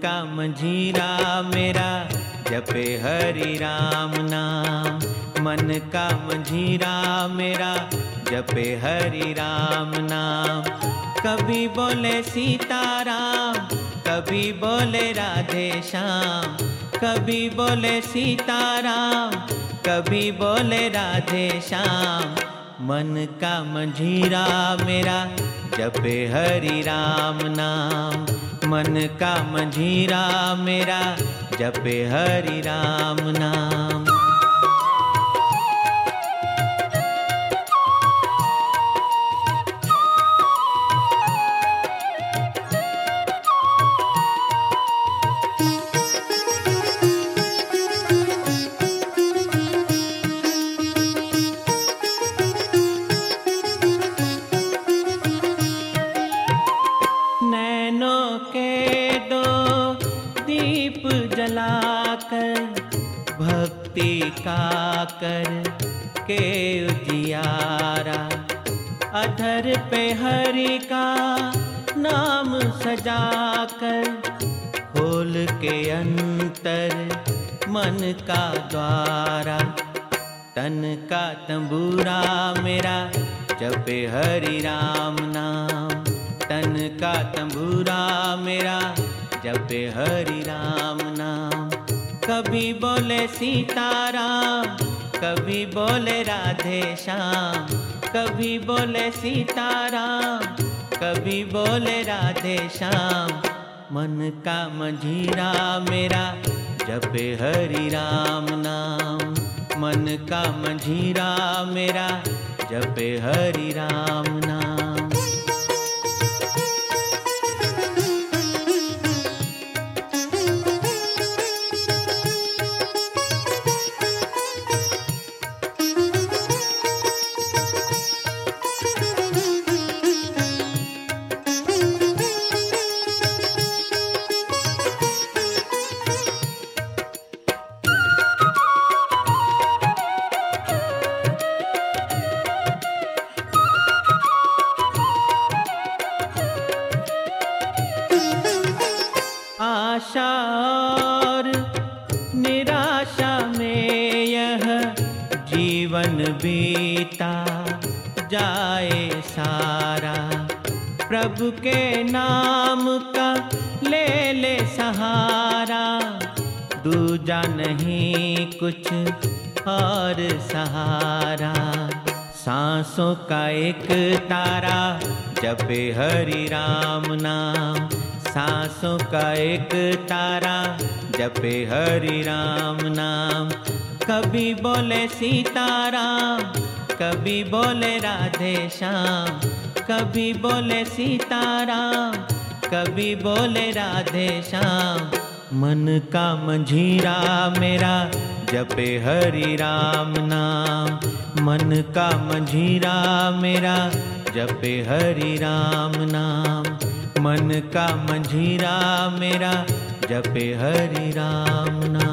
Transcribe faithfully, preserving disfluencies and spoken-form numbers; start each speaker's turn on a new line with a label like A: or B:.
A: का मंझीरा मेरा जपे हरि राम नाम। मन का मंझीरा मेरा जपे हरि राम नाम। कभी बोले सीताराम, कभी बोले राधे श्याम। कभी बोले सीताराम, कभी बोले राधे श्याम। मन का मंझीरा मेरा जपे हरि राम नाम। मन का मंझीरा मेरा जपे हरि राम नाम। नैनों के दो दीप जलाकर भक्ति का कर के उजियारा। अधर पे हरि का नाम सजाकर खोल के अंतर मन का द्वारा। तन का तंबूरा मेरा जपे हरि राम नाम। तन का तंबूरा मेरा जपे हरि राम नाम। कभी बोले सीताराम, कभी बोले राधे श्याम। कभी बोले सीताराम, कभी बोले राधे श्याम। मन का मंझीरा मेरा जपे हरि राम नाम। मन का मंझीरा मेरा जपे हरि राम नाम। आशा और निराशा में यह जीवन बीता जाए सारा। प्रभु के नाम का ले ले सहारा। दूजा नहीं कुछ और सहारा। सांसों का एक तारा जपे हरि राम नाम। सांसों का एक तारा जपे हरि राम नाम। कभी बोले सीताराम, कभी बोले राधे श्याम। कभी बोले सीताराम, कभी बोले राधे श्याम। मन का मंझीरा मेरा जपे हरि राम नाम। मन का मंझीरा मेरा जपे हरि राम नाम। मन का मंझीरा मेरा जपे हरि राम नाम।